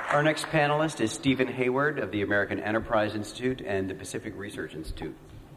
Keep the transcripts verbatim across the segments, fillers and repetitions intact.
Our next panelist is Stephen Hayward of the American Enterprise Institute and the Pacific Research Institute.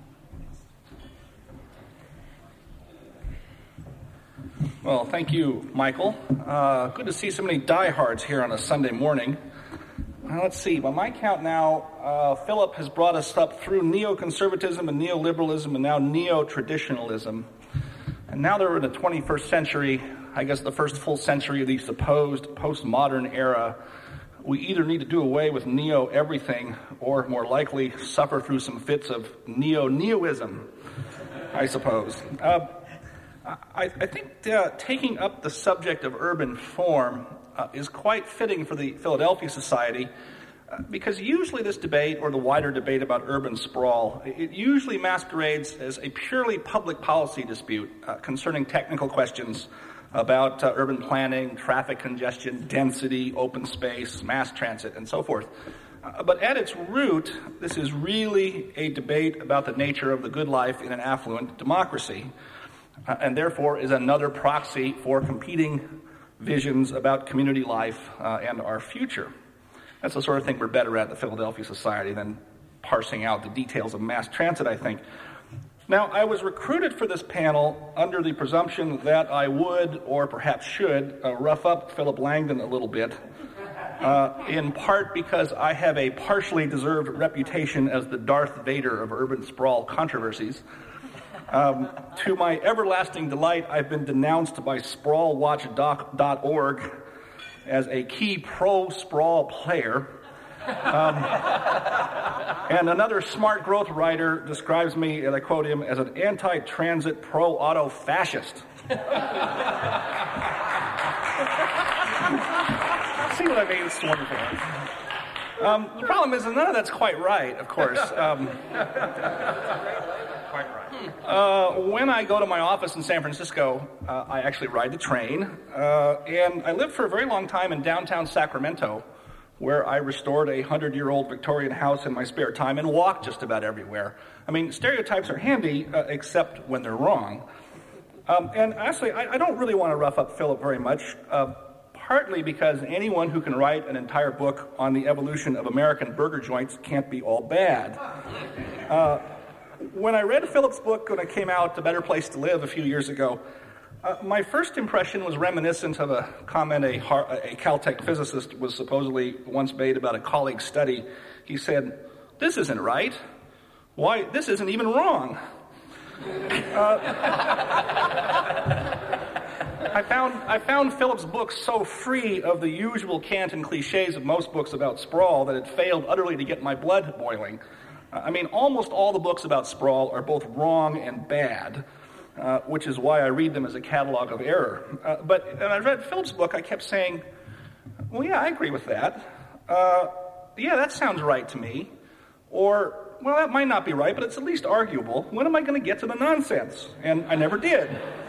Well, thank you, Michael. Uh, good to see so many diehards here on a Sunday morning. Uh, let's see, by my count now, uh, Philip has brought us up through neoconservatism and neoliberalism and now neo-traditionalism. And now that we're in the twenty-first century, I guess the first full century of the supposed postmodern era, we either need to do away with neo-everything or, more likely, suffer through some fits of neo-neoism, I suppose. Uh, I, I think uh, taking up the subject of urban form uh, is quite fitting for the Philadelphia Society uh, because usually this debate, or the wider debate about urban sprawl, it usually masquerades as a purely public policy dispute uh, concerning technical questions about uh, urban planning, traffic congestion, density, open space, mass transit, and so forth. Uh, but at its root, this is really a debate about the nature of the good life in an affluent democracy, uh, and therefore is another proxy for competing visions about community life uh, and our future. That's the sort of thing we're better at the Philadelphia Society than parsing out the details of mass transit, I think. Now, I was recruited for this panel under the presumption that I would, or perhaps should, uh, rough up Philip Langdon a little bit, uh, in part because I have a partially deserved reputation as the Darth Vader of urban sprawl controversies. Um, to my everlasting delight, I've been denounced by sprawl watch dot org as a key pro-sprawl player. Um, and another smart growth writer describes me, and I quote him, as an anti-transit pro-auto fascist. See what I mean? It's wonderful. Um, the problem is that none of that's quite right, of course. Um, quite right. Uh, when I go to my office in San Francisco, uh, I actually ride the train. Uh, and I lived for a very long time in downtown Sacramento, where I restored a hundred-year-old Victorian house in my spare time and walked just about everywhere. I mean, stereotypes are handy, uh, except when they're wrong. Um, and honestly, I, I don't really want to rough up Philip very much, uh, partly because anyone who can write an entire book on the evolution of American burger joints can't be all bad. Uh, when I read Philip's book when it came out, A Better Place to Live, a few years ago, Uh, my first impression was reminiscent of a comment a, a Caltech physicist was supposedly once made about a colleague's study. He said, "This isn't right. Why, this isn't even wrong." Uh, I found I found Philip's book so free of the usual cant and cliches of most books about sprawl that it failed utterly to get my blood boiling. Uh, I mean, almost all the books about sprawl are both wrong and bad. Uh, which is why I read them as a catalog of error. Uh, but when I read Philip's book, I kept saying, well, yeah, I agree with that. Uh, yeah, that sounds right to me. Or, well, that might not be right, but it's at least arguable. When am I going to get to the nonsense? And I never did.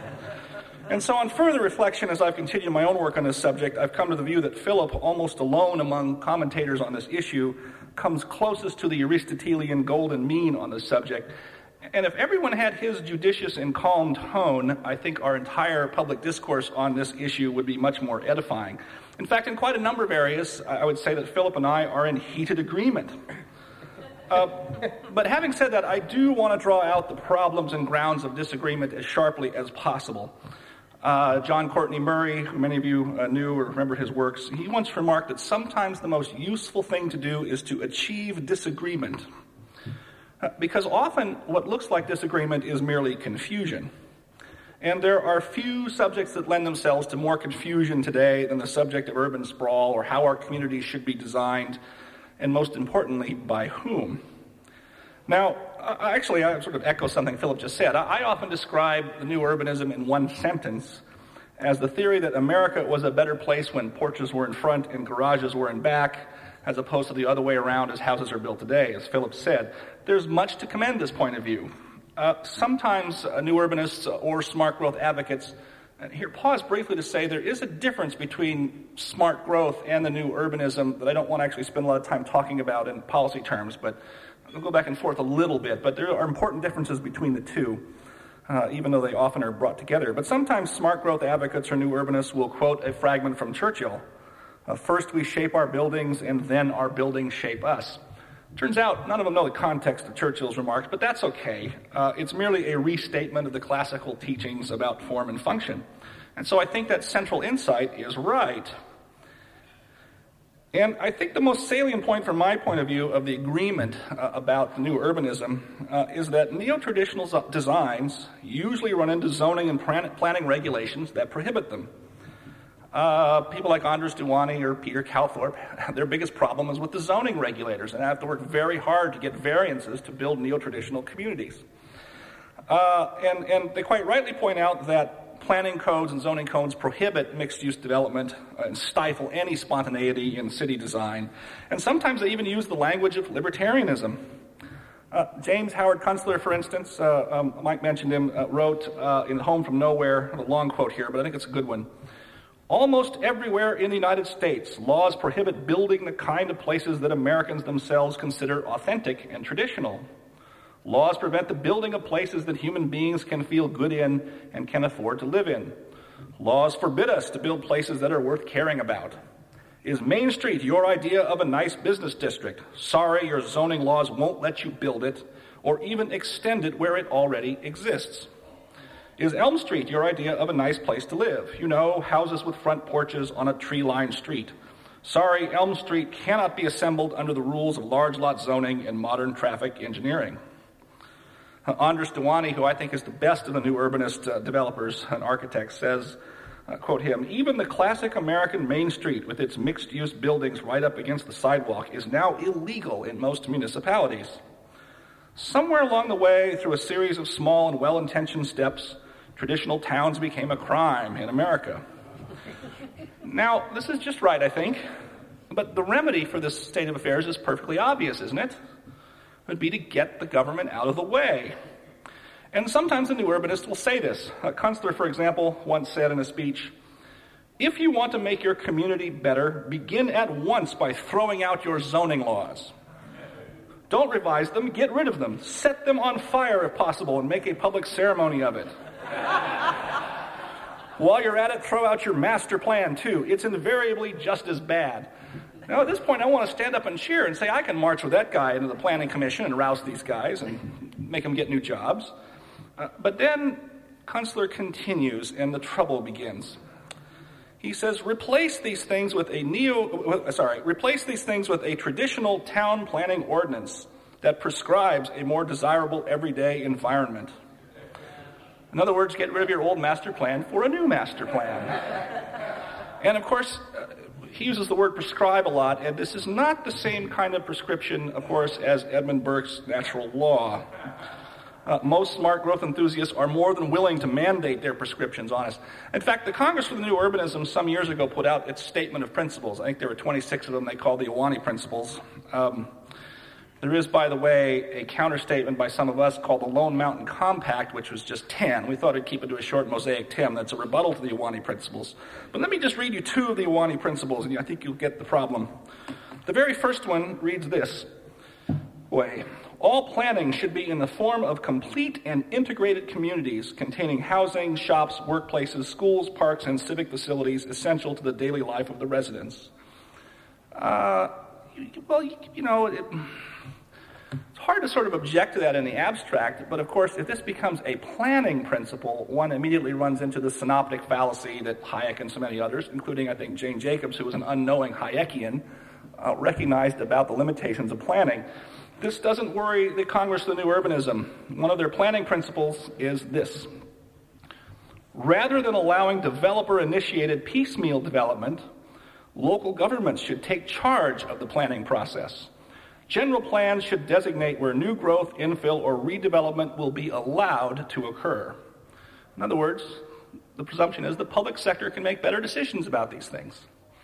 And so on further reflection, as I've continued my own work on this subject, I've come to the view that Philip, almost alone among commentators on this issue, comes closest to the Aristotelian golden mean on this subject. And if everyone had his judicious and calm tone, I think our entire public discourse on this issue would be much more edifying. In fact, in quite a number of areas, I would say that Philip and I are in heated agreement. Uh, but having said that, I do want to draw out the problems and grounds of disagreement as sharply as possible. Uh, John Courtney Murray, who many of you uh, knew or remember his works, he once remarked that sometimes the most useful thing to do is to achieve disagreement. Because often what looks like disagreement is merely confusion. And there are few subjects that lend themselves to more confusion today than the subject of urban sprawl or how our communities should be designed, and most importantly, by whom. Now, actually, I sort of echo something Philip just said. I often describe the new urbanism in one sentence as the theory that America was a better place when porches were in front and garages were in back, as opposed to the other way around as houses are built today, as Philip said. There's much to commend this point of view. Uh, sometimes uh, new urbanists or smart growth advocates, and here pause briefly to say there is a difference between smart growth and the new urbanism that I don't want to actually spend a lot of time talking about in policy terms, but we'll go back and forth a little bit. But there are important differences between the two, uh, even though they often are brought together. But sometimes smart growth advocates or new urbanists will quote a fragment from Churchill, Uh, first we shape our buildings, and then our buildings shape us. Turns out none of them know the context of Churchill's remarks, but that's okay. Uh, it's merely a restatement of the classical teachings about form and function. And so I think that central insight is right. And I think the most salient point from my point of view of the agreement uh, about the new urbanism uh, is that neo-traditional designs usually run into zoning and planning regulations that prohibit them. Uh, people like Andres Duany or Peter Calthorpe, their biggest problem is with the zoning regulators, and have to work very hard to get variances to build neo-traditional communities. Uh, and, and they quite rightly point out that planning codes and zoning codes prohibit mixed-use development and stifle any spontaneity in city design. And sometimes they even use the language of libertarianism. Uh, James Howard Kunstler, for instance, uh, um, Mike mentioned him, uh, wrote uh, in Home from Nowhere, a long quote here, but I think it's a good one. Almost everywhere in the United States, laws prohibit building the kind of places that Americans themselves consider authentic and traditional. Laws prevent the building of places that human beings can feel good in and can afford to live in. Laws forbid us to build places that are worth caring about. Is Main Street your idea of a nice business district? Sorry, your zoning laws won't let you build it or even extend it where it already exists. Is Elm Street your idea of a nice place to live? You know, houses with front porches on a tree-lined street. Sorry, Elm Street cannot be assembled under the rules of large lot zoning and modern traffic engineering. Uh, Andres Duany, who I think is the best of the new urbanist uh, developers and architects, says, uh, quote him, even the classic American Main Street with its mixed-use buildings right up against the sidewalk is now illegal in most municipalities. Somewhere along the way, through a series of small and well-intentioned steps, traditional towns became a crime in America. Now, this is just right, I think, but the remedy for this state of affairs is perfectly obvious, isn't it? It would be to get the government out of the way. And sometimes the new urbanist will say this. Uh, Kunstler, for example, once said in a speech, if you want to make your community better, begin at once by throwing out your zoning laws. Don't revise them, get rid of them. Set them on fire if possible and make a public ceremony of it. While you're at it, throw out your master plan too. It's invariably just as bad. Now, at this point, I want to stand up and cheer and say, I can march with that guy into the planning commission and roust these guys and make them get new jobs. Uh, but then Kunstler continues, and the trouble begins. He says, replace these things with a neo, sorry, replace these things with a traditional town planning ordinance that prescribes a more desirable everyday environment. In other words, get rid of your old master plan for a new master plan. And of course, uh, he uses the word prescribe a lot, and this is not the same kind of prescription, of course, as Edmund Burke's natural law. Uh, most smart growth enthusiasts are more than willing to mandate their prescriptions on us. In fact, the Congress for the New Urbanism some years ago put out its statement of principles. I think there were twenty-six of them they called the Iwani Principles. Um, there is, by the way, a counterstatement by some of us called the Lone Mountain Compact, which was just ten. We thought I'd keep it to a short mosaic ten. That's a rebuttal to the Iwani Principles. But let me just read you two of the Iwani Principles, and I think you'll get the problem. The very first one reads this way. All planning should be in the form of complete and integrated communities containing housing, shops, workplaces, schools, parks, and civic facilities essential to the daily life of the residents. Uh, well, you, you know, it, it's hard to sort of object to that in the abstract, but of course, if this becomes a planning principle, one immediately runs into the synoptic fallacy that Hayek and so many others, including, I think, Jane Jacobs, who was an unknowing Hayekian, uh, recognized about the limitations of planning. This doesn't worry the Congress of the New Urbanism. One of their planning principles is this. Rather than allowing developer-initiated piecemeal development, local governments should take charge of the planning process. General plans should designate where new growth, infill, or redevelopment will be allowed to occur. In other words, the presumption is the public sector can make better decisions about these things.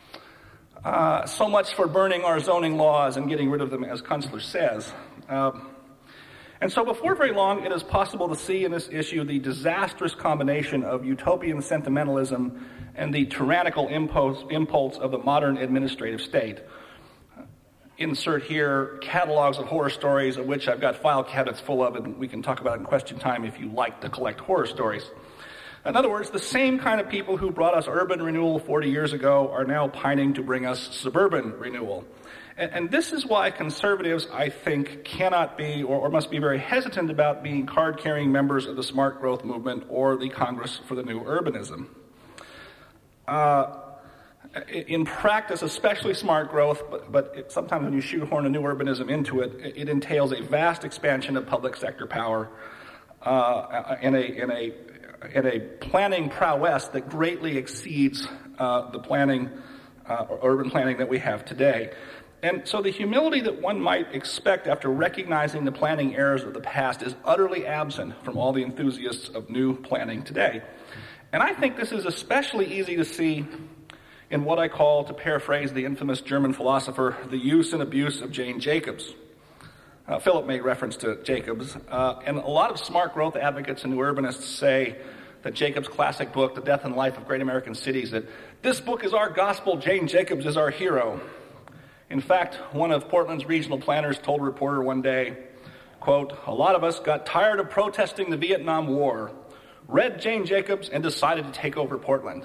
Uh, so much for burning our zoning laws and getting rid of them, as Kunstler says. Um, and so before very long, it is possible to see in this issue the disastrous combination of utopian sentimentalism and the tyrannical impulse, impulse of the modern administrative state. Uh, insert here catalogs of horror stories, of which I've got file cabinets full of, and we can talk about it in question time if you like to collect horror stories. In other words, the same kind of people who brought us urban renewal forty years ago are now pining to bring us suburban renewal. And, and this is why conservatives, I think, cannot be or, or must be very hesitant about being card-carrying members of the smart growth movement or the Congress for the New Urbanism. Uh, in practice, especially smart growth, but, but it, sometimes when you shoehorn a new urbanism into it, it, it entails a vast expansion of public sector power uh, in a in a in a planning prowess that greatly exceeds uh, the planning, uh, or urban planning that we have today. And so the humility that one might expect after recognizing the planning errors of the past is utterly absent from all the enthusiasts of new planning today. And I think this is especially easy to see in what I call, to paraphrase the infamous German philosopher, the use and abuse of Jane Jacobs. Uh, Philip made reference to Jacobs, uh, and a lot of smart growth advocates and new urbanists say that Jacobs' classic book, The Death and Life of Great American Cities, that this book is our gospel, Jane Jacobs is our hero. In fact, one of Portland's regional planners told a reporter one day, quote, "A lot of us got tired of protesting the Vietnam War, read Jane Jacobs, and decided to take over Portland."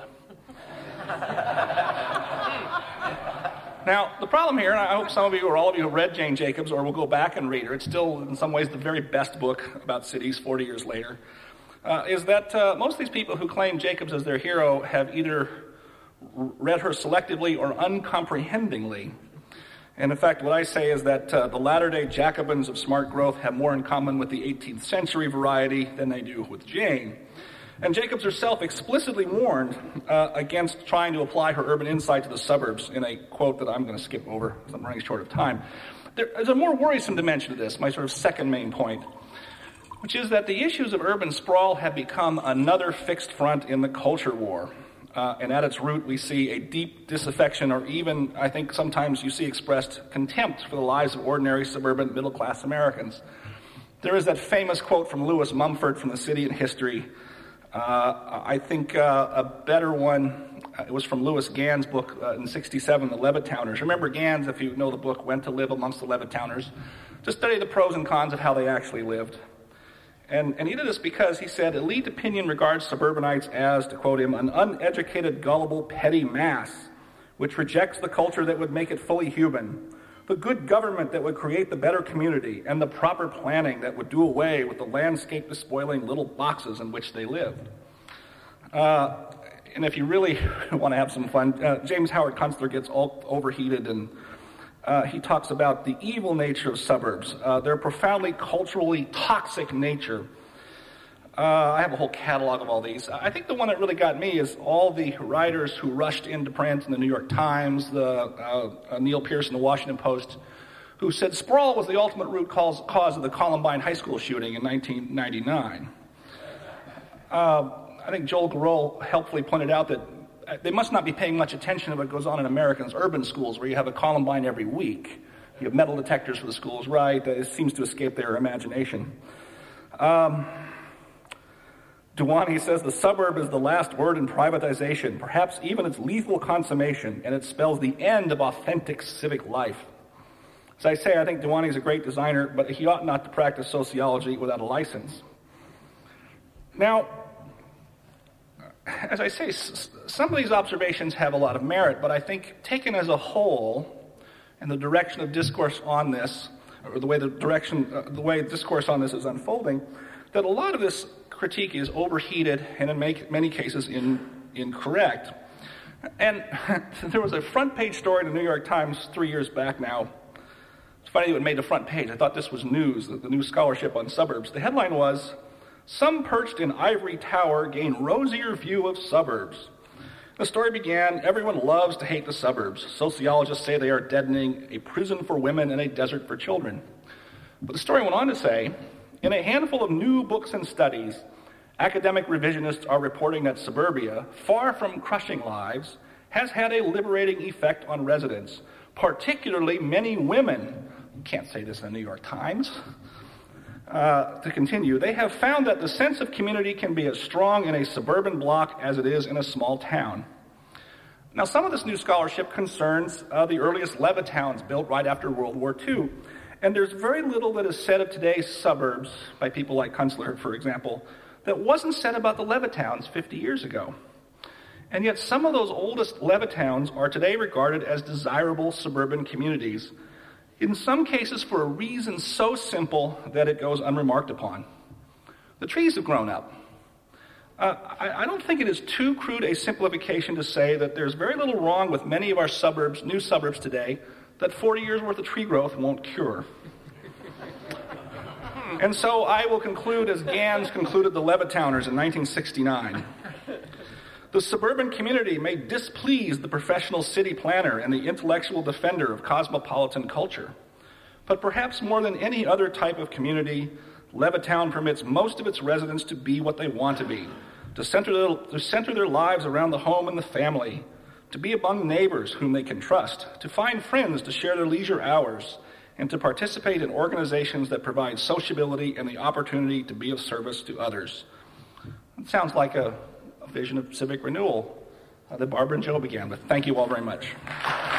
Now, the problem here, and I hope some of you or all of you have read Jane Jacobs or will go back and read her, it's still in some ways the very best book about cities forty years later, uh, is that uh, most of these people who claim Jacobs as their hero have either read her selectively or uncomprehendingly. And in fact, what I say is that uh, the latter-day Jacobins of smart growth have more in common with the eighteenth century variety than they do with Jane. And Jacobs herself explicitly warned uh, against trying to apply her urban insight to the suburbs in a quote that I'm going to skip over because I'm running short of time. There's a more worrisome dimension to this, my sort of second main point, which is that the issues of urban sprawl have become another fixed front in the culture war. Uh, and at its root, we see a deep disaffection, or even, I think sometimes you see expressed contempt for the lives of ordinary suburban middle-class Americans. There is that famous quote from Lewis Mumford from The City and History. Uh, I think uh, a better one, uh, it was from Louis Gann's book uh, in sixty-seven, The Levittowners. Remember Gans, if you know the book, went to live amongst the Levittowners to study the pros and cons of how they actually lived. And, and he did this because, he said, elite opinion regards suburbanites as, to quote him, an uneducated, gullible, petty mass, which rejects the culture that would make it fully human, the good government that would create the better community, and the proper planning that would do away with the landscape-despoiling little boxes in which they lived. Uh, and if you really want to have some fun, uh, James Howard Kunstler gets all overheated, and uh, he talks about the evil nature of suburbs, uh, their profoundly culturally toxic nature. Uh, I have a whole catalog of all these. I think the one that really got me is all the writers who rushed into print in the New York Times, the uh, uh, Neil Pearson, the Washington Post, who said sprawl was the ultimate root cause, cause of the Columbine High School shooting in nineteen ninety-nine. Uh, I think Joel Garreau helpfully pointed out that they must not be paying much attention to what goes on in Americans' urban schools, where you have a Columbine every week. You have metal detectors for the schools, right? It seems to escape their imagination. Um... Duany says the suburb is the last word in privatization, perhaps even its lethal consummation, and it spells the end of authentic civic life. As I say, I think Duany is a great designer, but he ought not to practice sociology without a license. Now, as I say, s- some of these observations have a lot of merit, but I think taken as a whole, and the direction of discourse on this, or the way the direction, uh, the way discourse on this is unfolding, that a lot of this critique is overheated and in make, many cases in, incorrect. And there was a front page story in the New York Times three years back now. It's funny that it made the front page. I thought this was news, the, the new scholarship on suburbs. The headline was, "Some perched in ivory tower gain rosier view of suburbs." The story began, "Everyone loves to hate the suburbs. Sociologists say they are deadening, a prison for women and a desert for children." But the story went on to say, "In a handful of new books and studies, academic revisionists are reporting that suburbia, far from crushing lives, has had a liberating effect on residents, particularly many women." You can't say this in the New York Times. Uh, to continue, "They have found that the sense of community can be as strong in a suburban block as it is in a small town." Now, some of this new scholarship concerns uh, the earliest Levittowns built right after World War Two. And there's very little that is said of today's suburbs, by people like Kunstler, for example, that wasn't said about the Levittowns fifty years ago. And yet some of those oldest Levittowns are today regarded as desirable suburban communities, in some cases for a reason so simple that it goes unremarked upon. The trees have grown up. Uh, I, I don't think it is too crude a simplification to say that there's very little wrong with many of our suburbs, new suburbs today, that forty years worth of tree growth won't cure. And so I will conclude as Gans concluded the Levittowners in nineteen sixty-nine. The suburban community may displease the professional city planner and the intellectual defender of cosmopolitan culture. But perhaps more than any other type of community, Levittown permits most of its residents to be what they want to be, to center their, to center their lives around the home and the family, to be among neighbors whom they can trust, to find friends to share their leisure hours, and to participate in organizations that provide sociability and the opportunity to be of service to others. It sounds like a, a vision of civic renewal uh, that Barbara and Joe began with. Thank you all very much.